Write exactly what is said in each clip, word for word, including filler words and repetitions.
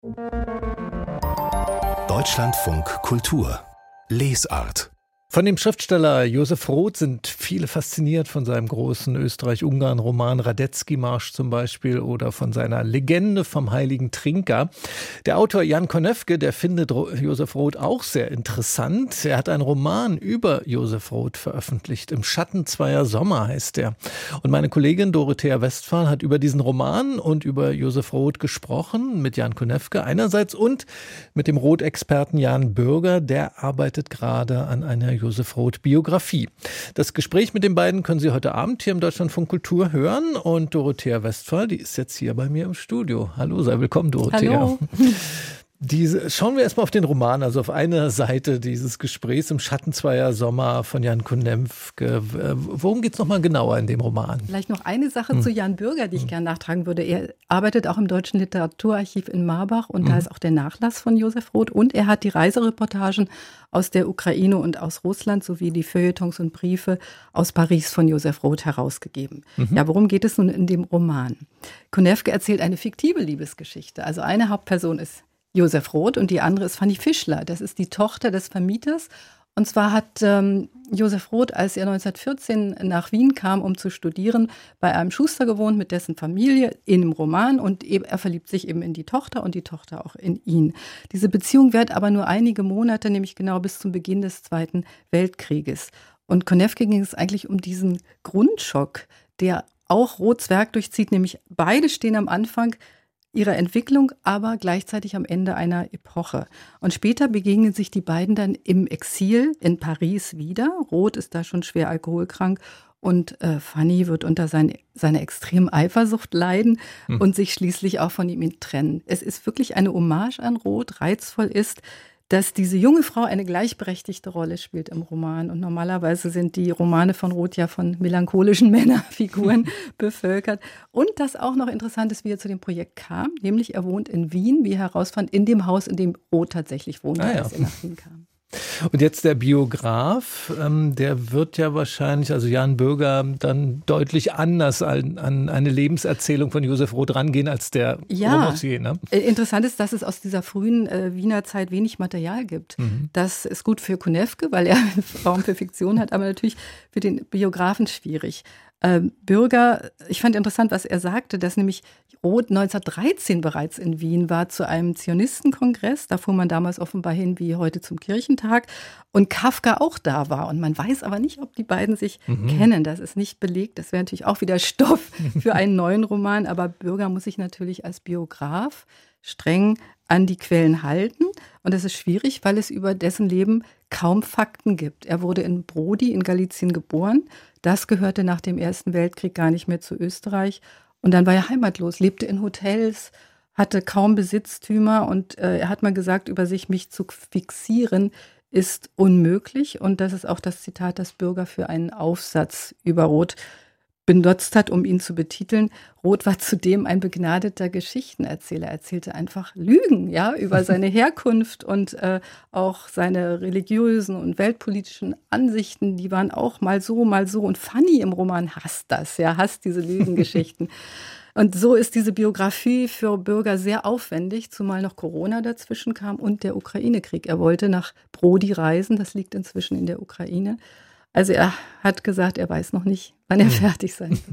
Deutschlandfunk Kultur Lesart. Von dem Schriftsteller Josef Roth sind viele fasziniert, von seinem großen Österreich-Ungarn-Roman Radetzky-Marsch zum Beispiel oder von seiner Legende vom heiligen Trinker. Der Autor Jan Konefke, der findet Josef Roth auch sehr interessant. Er hat einen Roman über Josef Roth veröffentlicht. Im Schatten zweier Sommer heißt er. Und meine Kollegin Dorothea Westphal hat über diesen Roman und über Josef Roth gesprochen mit Jan Konefke einerseits und mit dem Roth-Experten Jan Bürger. Der arbeitet gerade an einer Josef Roth Biografie. Das Gespräch mit den beiden können Sie heute Abend hier im Deutschlandfunk Kultur hören. Und Dorothea Westphal, die ist jetzt hier bei mir im Studio. Hallo, sei willkommen, Dorothea. Hallo. Diese, schauen wir erstmal auf den Roman, also auf eine Seite dieses Gesprächs im Schatten zweier Sommer von Jan Konefke. Worum geht es nochmal genauer in dem Roman? Vielleicht noch eine Sache hm. zu Jan Bürger, die ich hm. gerne nachtragen würde. Er arbeitet auch im Deutschen Literaturarchiv in Marbach und hm. da ist auch der Nachlass von Josef Roth und er hat die Reisereportagen aus der Ukraine und aus Russland sowie die Feuilletons und Briefe aus Paris von Josef Roth herausgegeben. Mhm. Ja, worum geht es nun in dem Roman? Konefke erzählt eine fiktive Liebesgeschichte. Also eine Hauptperson ist Josef Roth und die andere ist Fanny Fischler. Das ist die Tochter des Vermieters. Und zwar hat ähm, Josef Roth, als er neunzehnhundertvierzehn nach Wien kam, um zu studieren, bei einem Schuster gewohnt mit dessen Familie in einem Roman. Und eben, er verliebt sich eben in die Tochter und die Tochter auch in ihn. Diese Beziehung währt aber nur einige Monate, nämlich genau bis zum Beginn des Zweiten Weltkrieges. Und Konefke ging es eigentlich um diesen Grundschock, der auch Roths Werk durchzieht, nämlich beide stehen am Anfang ihrer Entwicklung, aber gleichzeitig am Ende einer Epoche. Und später begegnen sich die beiden dann im Exil in Paris wieder. Roth ist da schon schwer alkoholkrank und äh, Fanny wird unter sein, seiner extremen Eifersucht leiden hm. und sich schließlich auch von ihm trennen. Es ist wirklich eine Hommage an Roth. Reizvoll ist, dass diese junge Frau eine gleichberechtigte Rolle spielt im Roman. Und normalerweise sind die Romane von Roth ja von melancholischen Männerfiguren bevölkert. Und das auch noch interessant ist, wie er zu dem Projekt kam. Nämlich er wohnt in Wien, wie er herausfand, in dem Haus, in dem Roth tatsächlich wohnte, ah, ja. als er nach Wien kam. Und jetzt der Biograf, ähm, der wird ja wahrscheinlich, also Jan Bürger, dann deutlich anders an, an eine Lebenserzählung von Josef Roth rangehen als der ja. Romancier. Ne? Interessant ist, dass es aus dieser frühen äh, Wiener Zeit wenig Material gibt. Mhm. Das ist gut für Konefke, weil er Raum für Fiktion hat, aber natürlich für den Biografen schwierig. Ähm, Bürger, ich fand interessant, was er sagte, dass nämlich Roth neunzehnhundertdreizehn bereits in Wien war zu einem Zionistenkongress. Da fuhr man damals offenbar hin wie heute zum Kirchentag. Und Kafka auch da war. Und man weiß aber nicht, ob die beiden sich mhm. kennen. Das ist nicht belegt. Das wäre natürlich auch wieder Stoff für einen neuen Roman. Aber Bürger muss sich natürlich als Biograf streng an die Quellen halten. Und das ist schwierig, weil es über dessen Leben kaum Fakten gibt. Er wurde in Brody in Galizien geboren. Das gehörte nach dem Ersten Weltkrieg gar nicht mehr zu Österreich. Und dann war er heimatlos, lebte in Hotels, hatte kaum Besitztümer. Und äh, er hat mal gesagt, über sich mich zu fixieren ist unmöglich. Und das ist auch das Zitat, das Bürger für einen Aufsatz über Roth benutzt hat, um ihn zu betiteln. Roth war zudem ein begnadeter Geschichtenerzähler. Er erzählte einfach Lügen, ja, über seine Herkunft und äh, auch seine religiösen und weltpolitischen Ansichten. Die waren auch mal so, mal so. Und Fanny im Roman hasst das, ja, hasst diese Lügengeschichten. Und so ist diese Biografie für Bürger sehr aufwendig, zumal noch Corona dazwischen kam und der Ukraine-Krieg. Er wollte nach Brody reisen, das liegt inzwischen in der Ukraine. Also er hat gesagt, er weiß noch nicht, wann er fertig sein wird.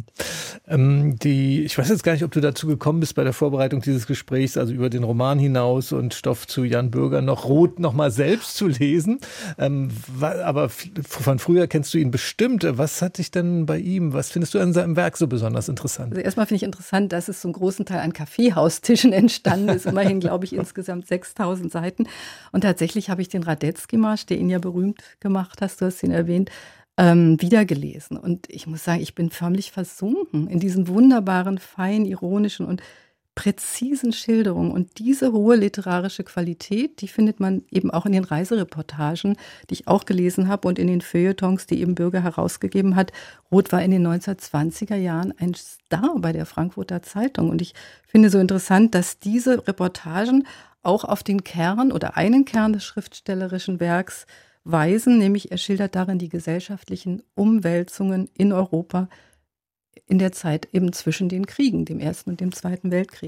ähm, die, ich weiß jetzt gar nicht, ob du dazu gekommen bist bei der Vorbereitung dieses Gesprächs, also über den Roman hinaus und Stoff zu Jan Bürger, noch Roth noch mal selbst zu lesen. Ähm, aber von früher kennst du ihn bestimmt. Was hat dich denn bei ihm, was findest du an seinem Werk so besonders interessant? Also erstmal finde ich interessant, dass es zum großen Teil an Kaffeehaustischen entstanden ist. Immerhin, glaube ich, insgesamt sechstausend Seiten. Und tatsächlich habe ich den Radetzky-Marsch, der ihn ja berühmt gemacht hast, du hast ihn erwähnt, Ähm, wiedergelesen. Und ich muss sagen, ich bin förmlich versunken in diesen wunderbaren, fein, ironischen und präzisen Schilderungen. Und diese hohe literarische Qualität, die findet man eben auch in den Reisereportagen, die ich auch gelesen habe und in den Feuilletons, die eben Bürger herausgegeben hat. Roth war in den neunzehnhundertzwanziger Jahren ein Star bei der Frankfurter Zeitung. Und ich finde so interessant, dass diese Reportagen auch auf den Kern oder einen Kern des schriftstellerischen Werks weisen, nämlich er schildert darin die gesellschaftlichen Umwälzungen in Europa in der Zeit eben zwischen den Kriegen, dem Ersten und dem Zweiten Weltkrieg.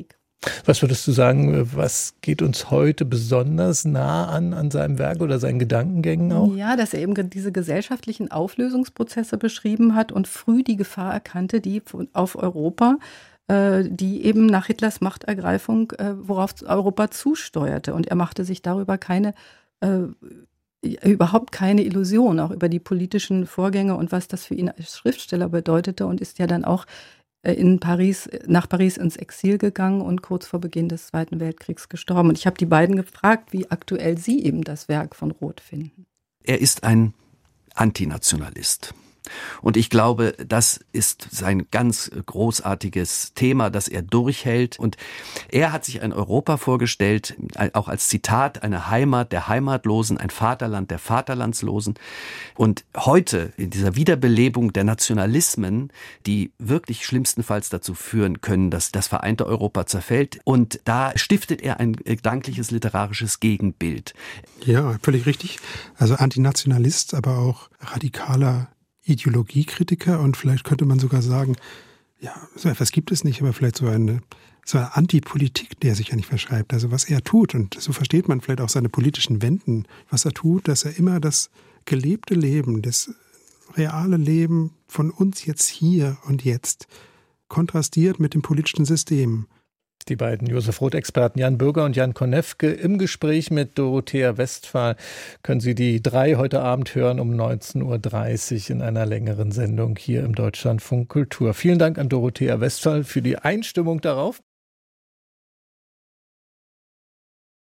Was würdest du sagen, was geht uns heute besonders nah an, an seinem Werk oder seinen Gedankengängen auch? Ja, dass er eben diese gesellschaftlichen Auflösungsprozesse beschrieben hat und früh die Gefahr erkannte, die auf Europa, die eben nach Hitlers Machtergreifung, worauf Europa zusteuerte. Und er machte sich darüber keine, äh, überhaupt keine Illusion, auch über die politischen Vorgänge und was das für ihn als Schriftsteller bedeutete, und ist ja dann auch in Paris, nach Paris ins Exil gegangen und kurz vor Beginn des Zweiten Weltkriegs gestorben. Und ich habe die beiden gefragt, wie aktuell sie eben das Werk von Roth finden. Er ist ein Antinationalist. Und ich glaube, das ist sein ganz großartiges Thema, das er durchhält. Und er hat sich ein Europa vorgestellt, auch als Zitat, eine Heimat der Heimatlosen, ein Vaterland der Vaterlandslosen. Und heute, in dieser Wiederbelebung der Nationalismen, die wirklich schlimmstenfalls dazu führen können, dass das vereinte Europa zerfällt. Und da stiftet er ein gedankliches, literarisches Gegenbild. Ja, völlig richtig. Also Antinationalist, aber auch radikaler Ideologiekritiker, und vielleicht könnte man sogar sagen, ja, so etwas gibt es nicht, aber vielleicht so eine, so eine Antipolitik, der sich ja nicht verschreibt. Also was er tut, und so versteht man vielleicht auch seine politischen Wenden, was er tut, dass er immer das gelebte Leben, das reale Leben von uns jetzt hier und jetzt kontrastiert mit dem politischen System. Die beiden Josef Roth-Experten Jan Bürger und Jan Konefke im Gespräch mit Dorothea Westphal. Können Sie die drei heute Abend hören um neunzehn Uhr dreißig in einer längeren Sendung hier im Deutschlandfunk Kultur. Vielen Dank an Dorothea Westphal für die Einstimmung darauf.